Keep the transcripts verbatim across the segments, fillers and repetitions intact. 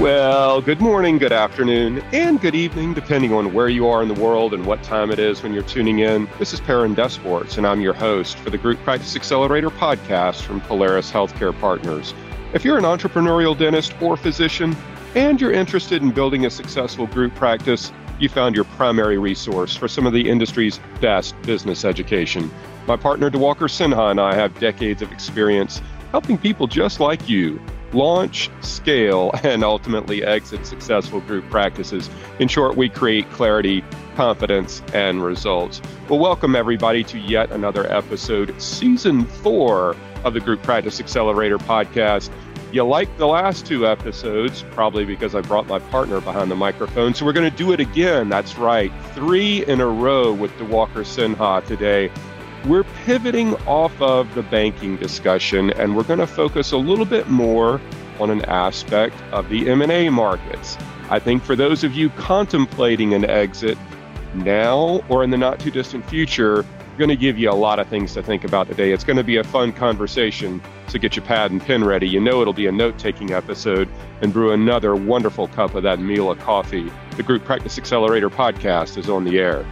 Well, good morning, good afternoon, and good evening, depending on where you are in the world and what time it is when you're tuning in. This is Perrin Desports, and I'm your host for the Group Practice Accelerator podcast from Polaris Healthcare Partners. If you're an entrepreneurial dentist or physician, and you're interested in building a successful group practice, you found your primary resource for some of the industry's best business education. My partner, DeWalker Sinha, and I have decades of experience helping people just like you launch, scale, and ultimately exit successful group practices. In short, we create clarity, confidence, and results. Well, welcome everybody to yet another episode, season four of the Group Practice Accelerator podcast. You liked the last two episodes, probably because I brought my partner behind the microphone. So we're going to do it again. That's right. Three in a row with DeWalker Sinha today. We're pivoting off of the banking discussion, and we're going to focus a little bit more on an aspect of the M and A markets. I think for those of you contemplating an exit now or in the not too distant future, we're going to give you a lot of things to think about today. It's going to be a fun conversation, so get your pad and pen ready. You know it'll be a note-taking episode, and brew another wonderful cup of that meal of coffee. The Group Practice Accelerator podcast is on the air.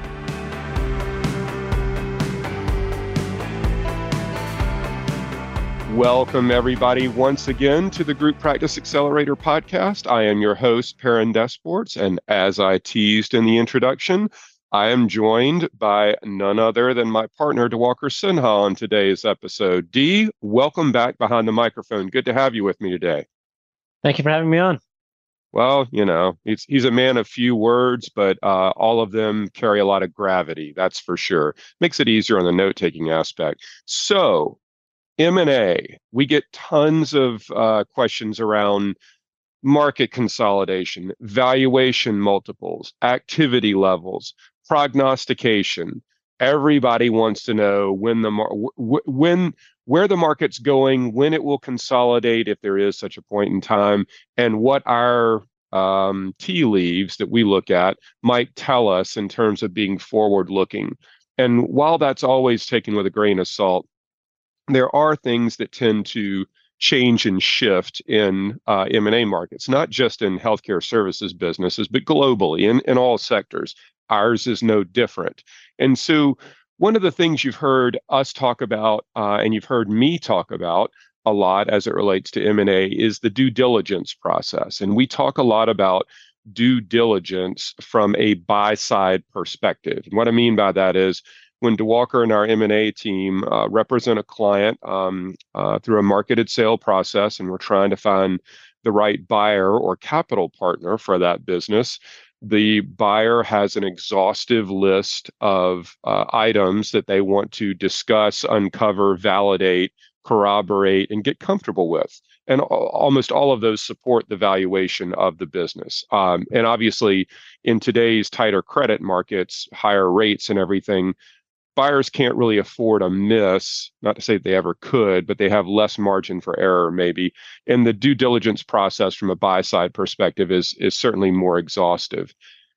Welcome, everybody, once again to the Group Practice Accelerator podcast. I am your host, Perrin Desports, and as I teased in the introduction, I am joined by none other than my partner, DeWalker Sinha, on today's episode. D, welcome back behind the microphone. Good to have you with me today. Thank you for having me on. Well, you know, he's, he's a man of few words, but uh, all of them carry a lot of gravity, that's for sure. Makes it easier on the note-taking aspect. So, M and A, we get tons of uh, questions around market consolidation, valuation multiples, activity levels, prognostication. Everybody wants to know when the mar- w- when where the market's going, when it will consolidate, if there is such a point in time, and what our um, tea leaves that we look at might tell us in terms of being forward-looking. And while that's always taken with a grain of salt, there are things that tend to change and shift in uh, M and A markets, not just in healthcare services businesses, but globally in, in all sectors. Ours is no different. And so one of the things you've heard us talk about, uh, and you've heard me talk about a lot as it relates to M and A, is the due diligence process. And we talk a lot about due diligence from a buy-side perspective. And what I mean by that is, when DeWalker and our M and A team uh, represent a client um, uh, through a marketed sale process, and we're trying to find the right buyer or capital partner for that business, the buyer has an exhaustive list of uh, items that they want to discuss, uncover, validate, corroborate, and get comfortable with. And almost all of those support the valuation of the business. Um, and obviously, in today's tighter credit markets, higher rates and everything, buyers can't really afford a miss, not to say that they ever could, but they have less margin for error maybe. And the due diligence process from a buy-side perspective is, is certainly more exhaustive.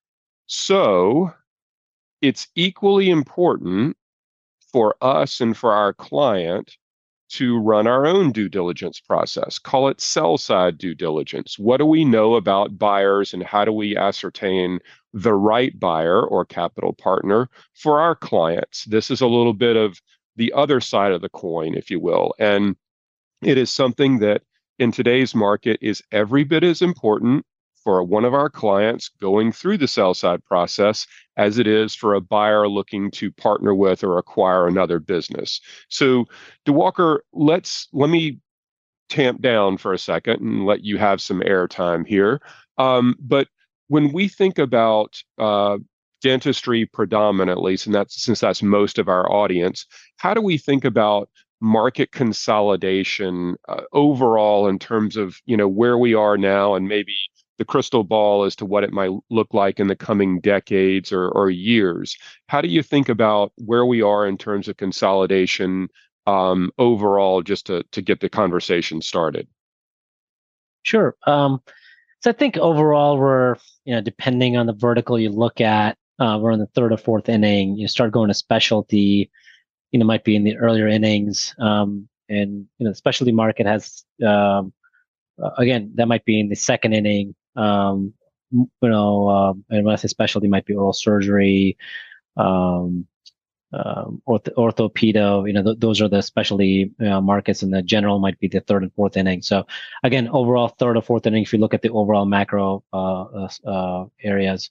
So it's equally important for us and for our client to run our own due diligence process. Call it sell-side due diligence. What do we know about buyers, and how do we ascertain the right buyer or capital partner for our clients? This is a little bit of the other side of the coin, if you will. And it is something that in today's market is every bit as important for one of our clients going through the sell-side process as it is for a buyer looking to partner with or acquire another business. So, DeWalker, let's let me tamp down for a second and let you have some airtime here. Um, but when we think about uh, dentistry predominantly, since that's, since that's most of our audience, how do we think about market consolidation uh, overall in terms of, you know, where we are now and maybe the crystal ball as to what it might look like in the coming decades or, or years? How do you think about where we are in terms of consolidation um, overall, just to, to get the conversation started? Sure. Um, so I think overall we're, you know, depending on the vertical you look at, uh, we're in the third or fourth inning. You start going to specialty, you know, might be in the earlier innings. Um, and, you know, the specialty market has, um, uh, again, that might be in the second inning. Um, you know, uh, and when I say specialty, it might be oral surgery, um, um, orth- orthopedo. You know, th- those are the specialty uh, markets, and the general might be the third and fourth inning. So, again, overall third or fourth inning. If you look at the overall macro uh, uh, uh, areas,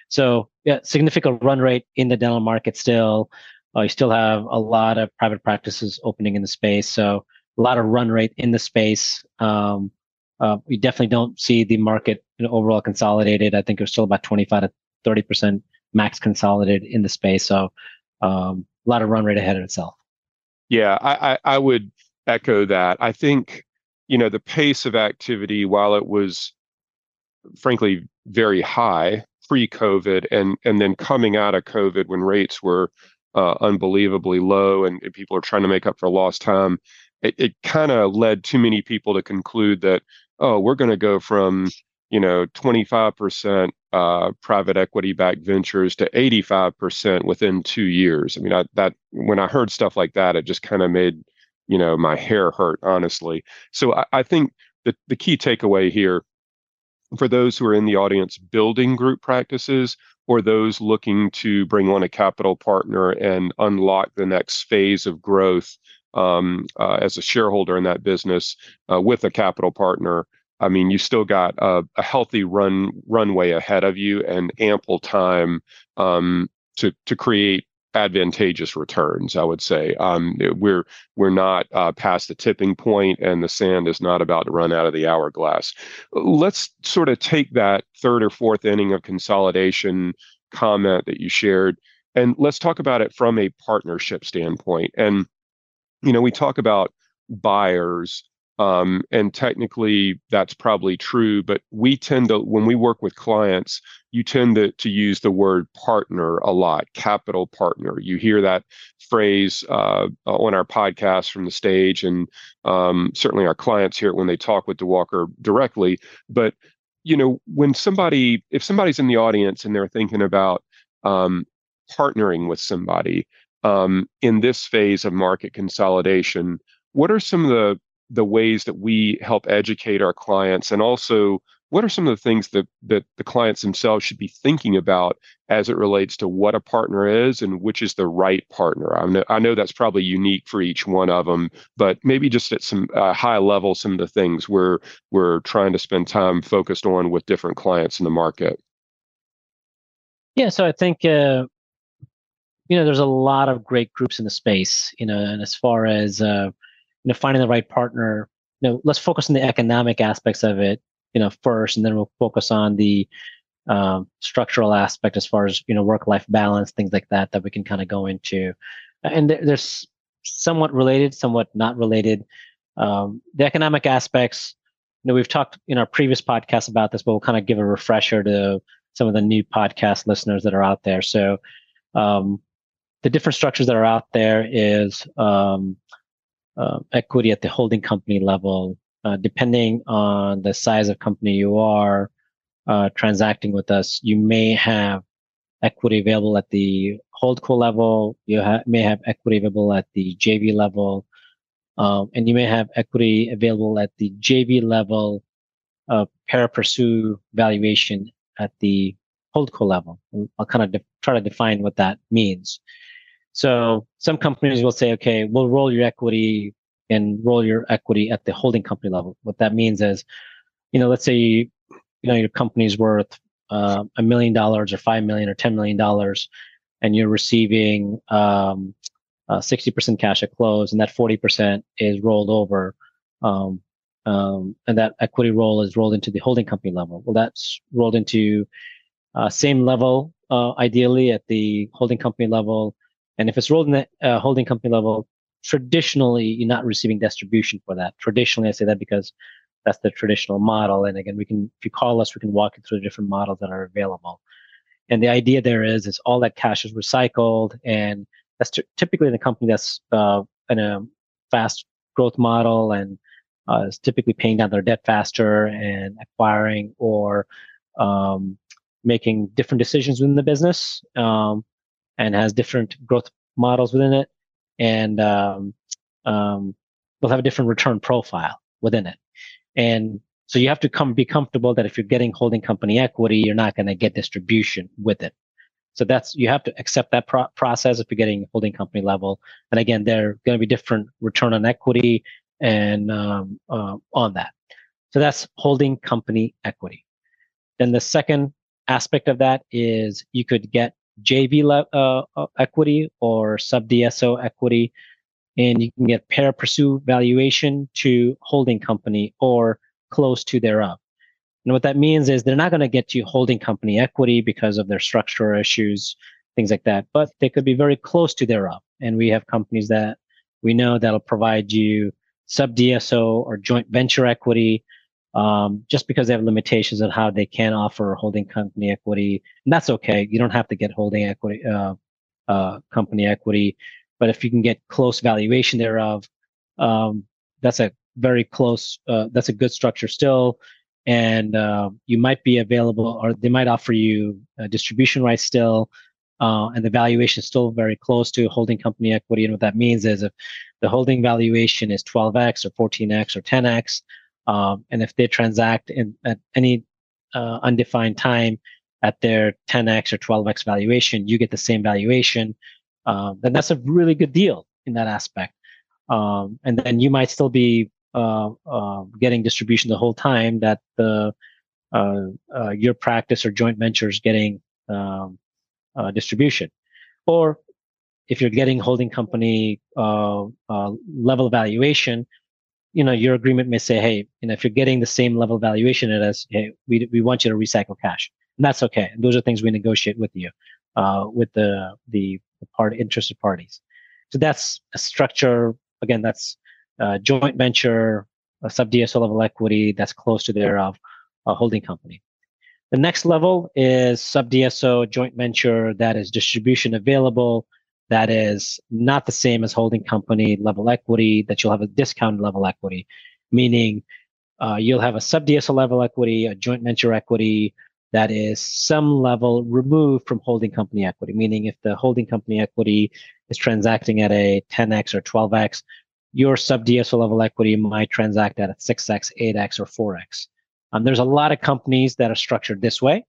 so yeah, significant run rate in the dental market still. Uh, you still have a lot of private practices opening in the space, so a lot of run rate in the space. Um, uh, we definitely don't see the market, you know, overall consolidated. I think there's still about twenty-five to thirty percent max consolidated in the space. So um, a lot of run rate ahead of itself. Yeah, I, I, I would echo that. I think, you know, the pace of activity, while it was frankly very high pre-COVID and and then coming out of COVID when rates were uh, unbelievably low and, and people are trying to make up for lost time, it, it kind of led too many people to conclude that, oh, we're going to go from, you know, twenty-five percent uh, private equity backed ventures to eighty-five percent within two years. I mean, I, that when I heard stuff like that, it just kind of made, you know, my hair hurt, honestly. So I, I think the, the key takeaway here for those who are in the audience building group practices or those looking to bring on a capital partner and unlock the next phase of growth um, uh, as a shareholder in that business uh, with a capital partner. I mean, you still got a, a healthy run runway ahead of you and ample time um, to to create advantageous returns. I would say um, we're we're not uh, past the tipping point, and the sand is not about to run out of the hourglass. Let's sort of take that third or fourth inning of consolidation comment that you shared, and let's talk about it from a partnership standpoint. And you know, we talk about buyers, um, and technically that's probably true, but we tend to, when we work with clients, you tend to, to use the word partner a lot, capital partner. You hear that phrase uh, on our podcast from the stage, and um, certainly our clients hear it when they talk with DeWalker directly. But, you know, when somebody, if somebody's in the audience and they're thinking about um, partnering with somebody, um, in this phase of market consolidation, what are some of the the ways that we help educate our clients, and also what are some of the things that that the clients themselves should be thinking about as it relates to what a partner is and which is the right partner? I know, I know that's probably unique for each one of them, but maybe just at some uh, high level, some of the things we're we're trying to spend time focused on with different clients in the market. Yeah, so I think uh, you know there's a lot of great groups in the space. You know, and as far as uh, you know finding the right partner, you know, let's focus on the economic aspects of it, you know, first, and then we'll focus on the um, structural aspect as far as you know work-life balance, things like that that we can kind of go into. And there, there's somewhat related, somewhat not related. Um, the economic aspects, you know, we've talked in our previous podcast about this, but we'll kind of give a refresher to some of the new podcast listeners that are out there. So um, the different structures that are out there is um, uh, equity at the holding company level, uh, depending on the size of company you are uh, transacting with us. You may have equity available at the holdco level. You ha- may have equity available at the J V level, um, and you may have equity available at the J V level uh, para pursue valuation at the holdco level. I'll kind of de- try to define what that means. So some companies will say, okay, we'll roll your equity and roll your equity at the holding company level. What that means is, you know, let's say you, you know your company's worth uh, a million dollars or five million or ten million dollars, and you're receiving um, uh, sixty percent cash at close, and that forty percent is rolled over, um, um, and that equity roll is rolled into the holding company level. Well, that's rolled into uh, same level, uh, ideally at the holding company level. And if it's rolled in the uh, holding company level, traditionally you're not receiving distribution for that. Traditionally, I say that because that's the traditional model. And again, we can, if you call us, we can walk you through the different models that are available. And the idea there is, is all that cash is recycled, and that's t- typically in a company that's uh, in a fast growth model and uh, is typically paying down their debt faster and acquiring or um, making different decisions within the business, um, and has different growth models within it, and um, um, will have a different return profile within it. And So you have to come be comfortable that if you're getting holding company equity, you're not going to get distribution with it. So that's you have to accept that pro- process if you're getting holding company level. And again, there are going to be different return on equity and um, uh, on that. So that's holding company equity. Then the second aspect of that is you could get J V le- uh, uh, equity or sub D S O equity, and you can get pari passu valuation to holding company or close to thereof. And what that means is they're not going to get you holding company equity because of their structural issues, things like that, but they could be very close to thereof. And we have companies that we know that'll provide you sub D S O or joint venture equity, um, just because they have limitations on how they can offer holding company equity. And that's okay. You don't have to get holding equity, uh, uh, company equity, but if you can get close valuation thereof, um, that's a very close, uh, that's a good structure still. And uh, you might be available, or they might offer you a distribution rights still, uh, and the valuation is still very close to holding company equity. And what that means is if the holding valuation is twelve x or fourteen x or ten x, um, and if they transact in at any uh, undefined time at their ten x or twelve x valuation, you get the same valuation. Um, then that's a really good deal in that aspect. Um, and then you might still be uh, uh, getting distribution the whole time that the uh, uh, your practice or joint venture is getting um, uh, distribution. Or if you're getting holding company uh, uh, level valuation, you know your agreement may say, hey, you know, if you're getting the same level valuation as, hey, we we want you to recycle cash, and that's okay. And those are things we negotiate with you, uh, with the the, the part interested parties. So that's a structure. Again, that's uh, joint venture, a sub D S O level equity that's close to their uh, uh, holding company. The next level is sub D S O joint venture that is distribution available, that is not the same as holding company level equity, that you'll have a discounted level equity, meaning uh, you'll have a sub D S O level equity, a joint venture equity that is some level removed from holding company equity, meaning if the holding company equity is transacting at a ten x or twelve x, your sub D S O level equity might transact at a six x, eight x, or four x. Um, there's a lot of companies that are structured this way.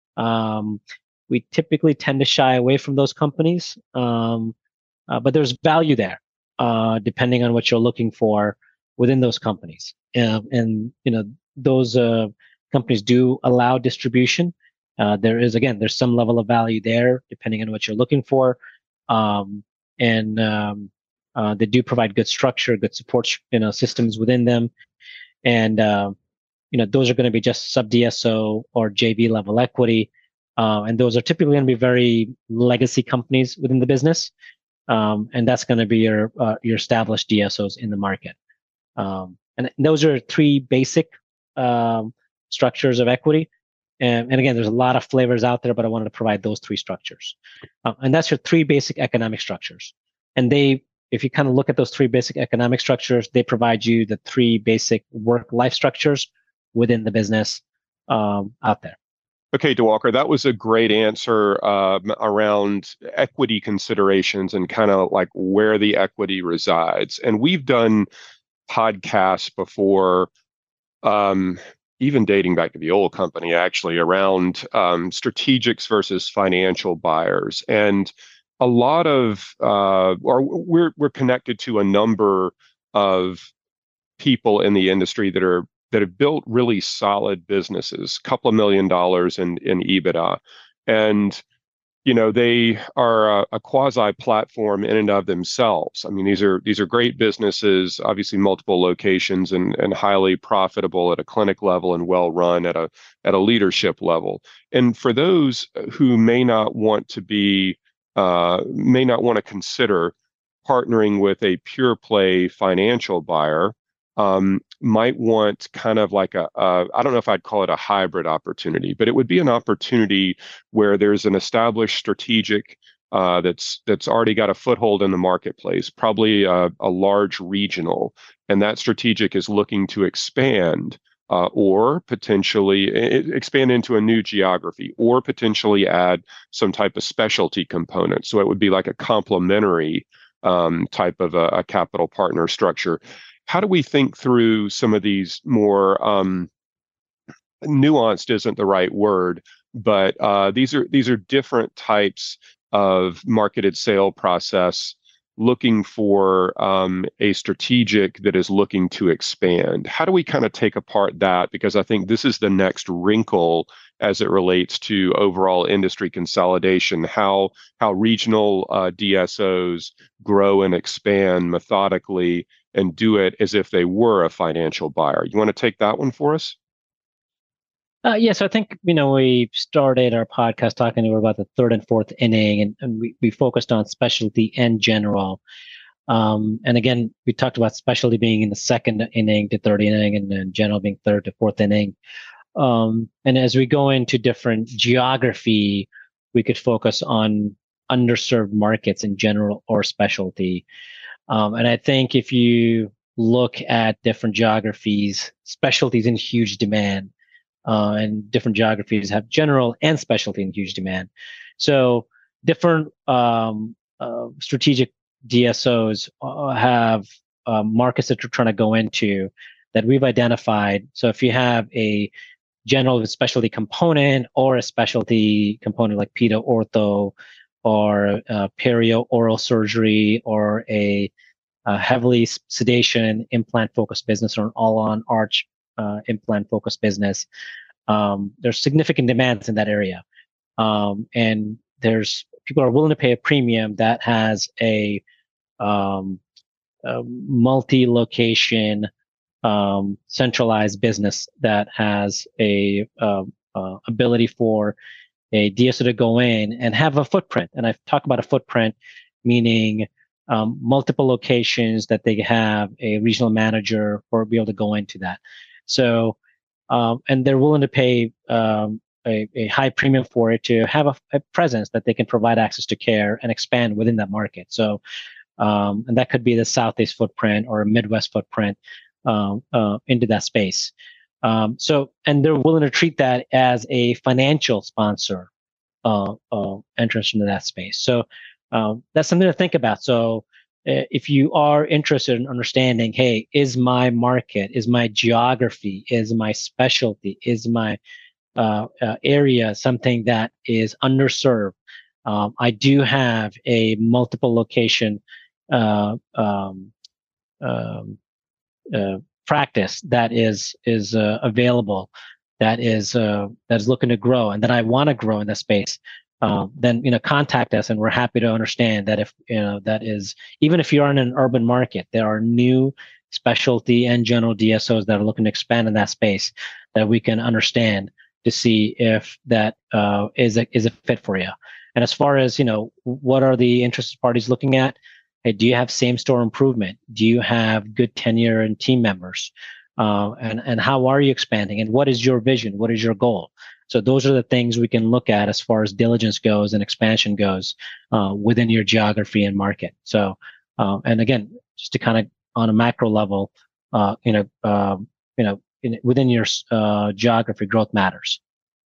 Um, we typically tend to shy away from those companies, um, uh, but there's value there, uh, depending on what you're looking for within those companies. Um, and you know those uh, companies do allow distribution. Uh, there is again, there's some level of value there, depending on what you're looking for, um, and um, uh, they do provide good structure, good support, you know, systems within them, and uh, you know those are going to be just sub D S O or J V level equity. Uh, and those are typically going to be very legacy companies within the business, um, and that's going to be your uh, your established D S Os in the market. Um, and those are three basic um, structures of equity. And, and again, there's a lot of flavors out there, but I wanted to provide those three structures. Uh, and that's your three basic economic structures. And they, if you kind of look at those three basic economic structures, they provide you the three basic work-life structures within the business um, out there. Okay, Diwakar, that was a great answer uh, around equity considerations and kind of like where the equity resides. And we've done podcasts before, um, even dating back to the old company, actually, around um, strategics versus financial buyers. And a lot of, uh, or we're we're connected to a number of people in the industry that are that have built really solid businesses, a couple of million dollars in in EBITDA, and you know they are a, a quasi platform in and of themselves. I mean, these are these are great businesses, obviously multiple locations and and highly profitable at a clinic level and well run at a at a leadership level. And for those who may not want to be uh, may not want to consider partnering with a pure play financial buyer, um, might want kind of like a, a, I don't know if I'd call it a hybrid opportunity, but it would be an opportunity where there's an established strategic uh, that's that's already got a foothold in the marketplace, probably a, a large regional, and that strategic is looking to expand uh, or potentially expand into a new geography or potentially add some type of specialty component. So it would be like a complementary um, type of a, a capital partner structure. How do we think through some of these more um, nuanced isn't the right word, but uh, these are these are different types of marketed sale process looking for um, a strategic that is looking to expand. How do we kind of take apart that? Because I think this is the next wrinkle as it relates to overall industry consolidation, how how regional uh, D S Os grow and expand methodically and do it as if they were a financial buyer. You want to take that one for us? Uh, yeah, so I think, you know, we started our podcast talking about the third and fourth inning, and, and we, we focused on specialty and general. Um, and again, we talked about specialty being in the second inning to third inning, and then general being third to fourth inning. Um, and as we go into different geography, we could focus on underserved markets in general or specialty. Um, and I think if you look at different geographies, specialties in huge demand, uh, and different geographies have general and specialty in huge demand. So different um, uh, strategic D S Os uh, have uh, markets that you're trying to go into that we've identified. So if you have a general specialty component or a specialty component like pedo ortho or uh, perio oral surgery or a, a heavily sedation implant focused business or an all on arch uh, implant focused business, um, there's significant demands in that area. Um, and there's people are willing to pay a premium that has a, um, a multi-location um, centralized business that has a uh, uh, ability for a D S O to go in and have a footprint. And I've talked about a footprint, meaning um, multiple locations that they have a regional manager or be able to go into that. So, um, and they're willing to pay um, a, a high premium for it to have a, a presence that they can provide access to care and expand within that market. So, um, and that could be the Southeast footprint or a Midwest footprint uh, uh, into that space. Um, so, and they're willing to treat that as a financial sponsor uh, uh, entrance into that space. So um, that's something to think about. So uh, if you are interested in understanding, hey, is my market, is my geography, is my specialty, is my uh, uh, area something that is underserved? Um, I do have a multiple location uh, um, um, uh, practice that is is uh, available, that is uh, that is looking to grow, and that I want to grow in that space. Um, then you know, contact us, and we're happy to understand that if you know that is even if you're in an urban market, there are new specialty and general D S Os that are looking to expand in that space that we can understand to see if that uh, is a is a fit for you. And as far as you know, what are the interested parties looking at? Hey, do you have same store improvement? Do you have good tenure and team members? Uh, and and how are you expanding? And what is your vision? What is your goal? So those are the things we can look at as far as diligence goes and expansion goes uh, within your geography and market. So, uh, and again, just to kind of on a macro level, uh, you know, uh, you know, in, within your uh, geography, growth matters.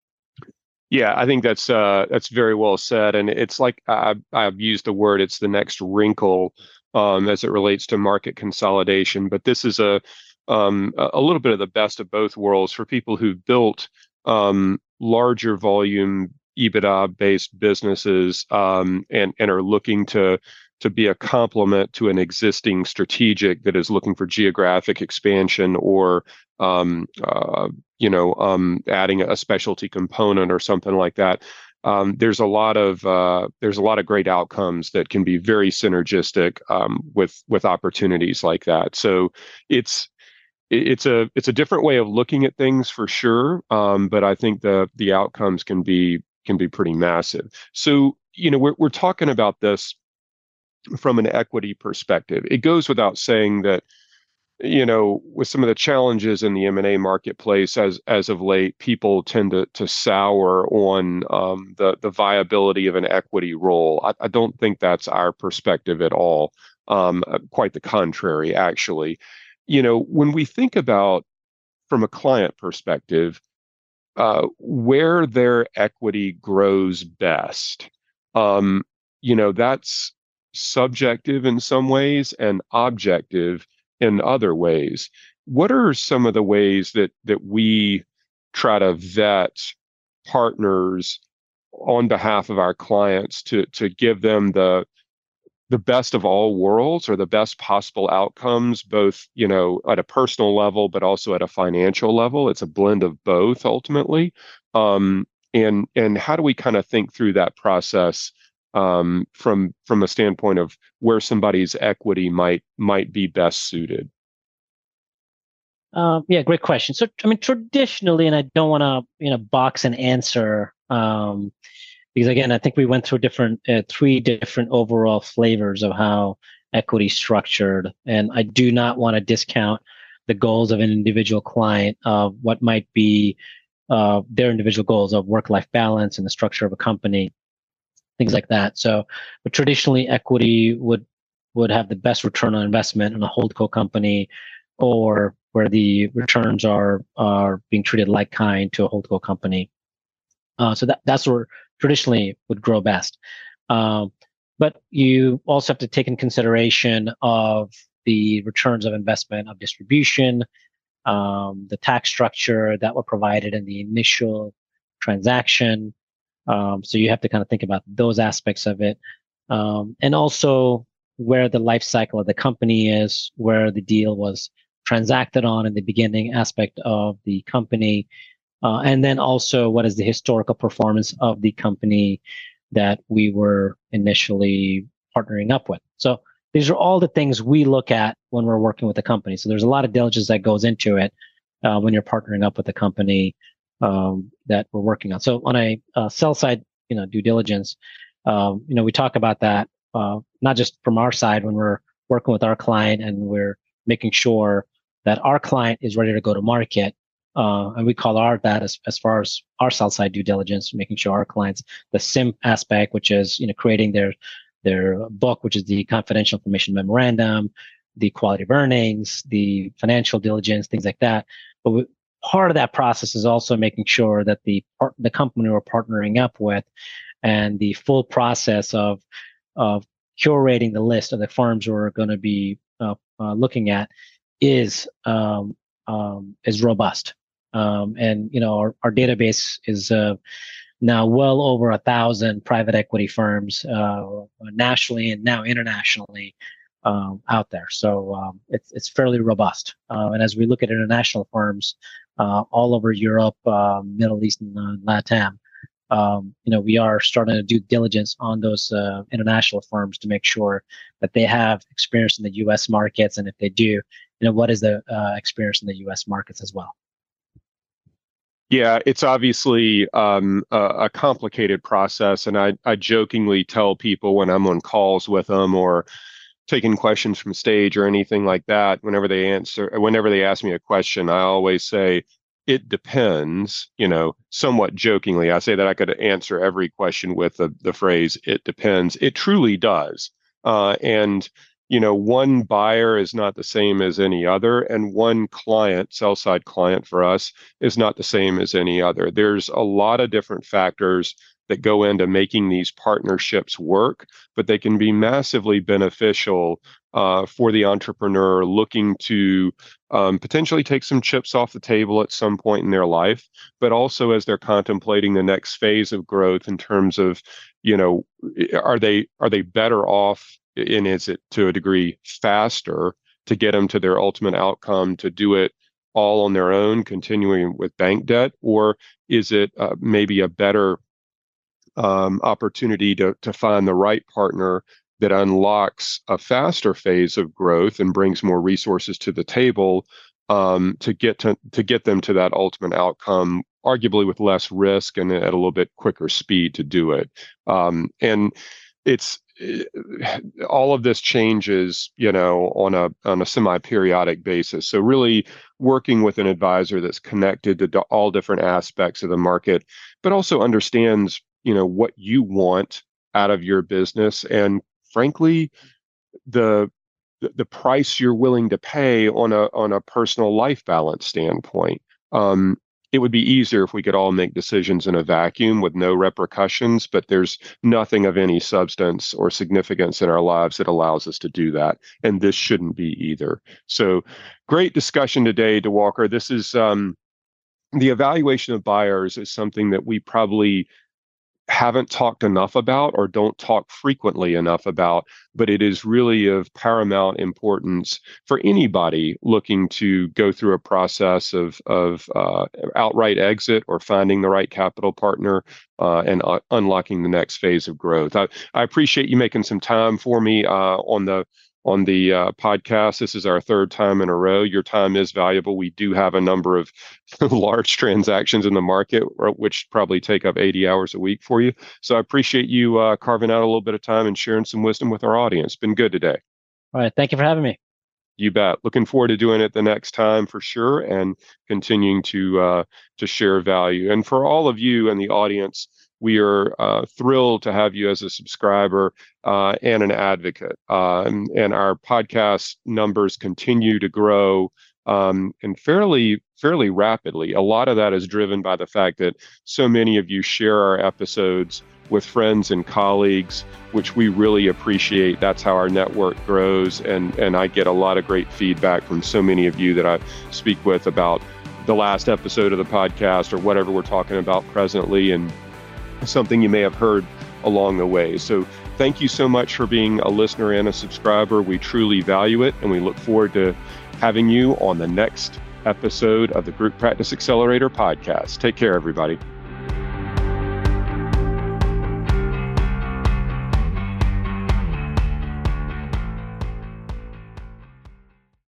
Yeah, I think that's uh, that's very well said, and it's like I've, I've used the word. It's the next wrinkle um, as it relates to market consolidation. But this is a um, a little bit of the best of both worlds for people who've built um, larger volume EBITDA based businesses um, and and are looking to to be a complement to an existing strategic that is looking for geographic expansion or um, uh, you know, um, adding a specialty component or something like that. Um, there's a lot of uh, there's a lot of great outcomes that can be very synergistic um, with with opportunities like that. So it's it's a it's a different way of looking at things for sure. Um, but I think the the outcomes can be can be pretty massive. So you know, we're we're talking about this from an equity perspective. It goes without saying that, you know, with some of the challenges in the M and A marketplace as as of late, people tend to to sour on um, the the viability of an equity role. I, I don't think that's our perspective at all. Um, quite the contrary, actually. You know, when we think about from a client perspective, uh, where their equity grows best, um, you know, that's subjective in some ways and objective in other ways. What are some of the ways that that we try to vet partners on behalf of our clients to to give them the the best of all worlds, or the best possible outcomes, both, you know, at a personal level, but also at a financial level. It's a blend of both ultimately. Um, and and how do we kind of think through that process um, from from a standpoint of where somebody's equity might might be best suited? Um, yeah, great question. So, I mean, traditionally, and I don't want to, you know, box an answer, um, because again, I think we went through different, uh, three different overall flavors of how equity is structured, and I do not want to discount the goals of an individual client of what might be uh, their individual goals of work-life balance and the structure of a company, things like that. So, but traditionally, equity would would have the best return on investment in a holdco company, or where the returns are are being treated like kind to a holdco company. Uh, so that that's where traditionally would grow best. Um, but you also have to take in consideration of the returns of investment of distribution, um, the tax structure that were provided in the initial transaction. Um, so you have to kind of think about those aspects of it, um, and also where the life cycle of the company is, where the deal was transacted on in the beginning aspect of the company, uh, and then also what is the historical performance of the company that we were initially partnering up with. So these are all the things we look at when we're working with a company. So there's a lot of diligence that goes into it uh, when you're partnering up with a company um, that we're working on. So on a uh, sell side, you know, due diligence, um, you know, we talk about that uh, not just from our side when we're working with our client and we're making sure that our client is ready to go to market. Uh, and we call our that as, as far as our sell side due diligence, making sure our clients, the S I M aspect, which is, you know, creating their their book, which is the confidential information memorandum, the quality of earnings, the financial diligence, things like that. But we, part of that process is also making sure that the part, the company we're partnering up with, and the full process of of curating the list of the firms we're going to be uh, uh, looking at is um, um, is robust. Um, and you know our, our database is uh, now well over a thousand private equity firms uh, nationally and now internationally um, out there. So um, it's it's fairly robust. Uh, and as we look at international firms uh, all over Europe, uh, Middle East, and uh, LATAM, um, you know, we are starting to do diligence on those uh, international firms to make sure that they have experience in the U S markets, and if they do, you know, what is the uh, experience in the U S markets as well. Yeah, it's obviously um, a, a complicated process, and I, I jokingly tell people when I'm on calls with them or taking questions from stage or anything like that, whenever they answer, whenever they ask me a question, I always say, it depends, you know, somewhat jokingly. I say that I could answer every question with the, the phrase, it depends. It truly does. Uh, and, you know, one buyer is not the same as any other, and one client, sell side client for us, is not the same as any other. There's a lot of different factors that go into making these partnerships work, but they can be massively beneficial uh, for the entrepreneur looking to um, potentially take some chips off the table at some point in their life, but also as they're contemplating the next phase of growth in terms of, you know, are they are they better off, and is it to a degree faster to get them to their ultimate outcome, to do it all on their own, continuing with bank debt, or is it uh, maybe a better um, opportunity to to find the right partner that unlocks a faster phase of growth and brings more resources to the table um, to get to to get them to that ultimate outcome, arguably with less risk and at a little bit quicker speed to do it. Um, and it's all of this changes, you know, on a on a semi-periodic basis. So really working with an advisor that's connected to all different aspects of the market, but also understands, you know, what you want out of your business, and frankly, the the price you're willing to pay on a on a personal life balance standpoint. Um, it would be easier if we could all make decisions in a vacuum with no repercussions, but there's nothing of any substance or significance in our lives that allows us to do that, and this shouldn't be either. So, great discussion today, DeWalker. This is um, the evaluation of buyers is something that we probably haven't talked enough about or don't talk frequently enough about, but it is really of paramount importance for anybody looking to go through a process of of uh, outright exit or finding the right capital partner uh, and uh, unlocking the next phase of growth. I, I appreciate you making some time for me uh, on the on the uh, podcast. This is our third time in a row. Your time is valuable. We do have a number of large transactions in the market, which probably take up eighty hours a week for you. So I appreciate you uh, carving out a little bit of time and sharing some wisdom with our audience. Been good today. All right. Thank you for having me. You bet. Looking forward to doing it the next time for sure, and continuing to uh, to share value. And for all of you in the audience, we are uh, thrilled to have you as a subscriber uh, and an advocate. Uh, and, and our podcast numbers continue to grow um, and fairly fairly rapidly. A lot of that is driven by the fact that so many of you share our episodes with friends and colleagues, which we really appreciate. That's how our network grows. And, and I get a lot of great feedback from so many of you that I speak with about the last episode of the podcast or whatever we're talking about presently, and something you may have heard along the way. So thank you so much for being a listener and a subscriber. We truly value it, and we look forward to having you on the next episode of the Group Practice Accelerator podcast. Take care, everybody.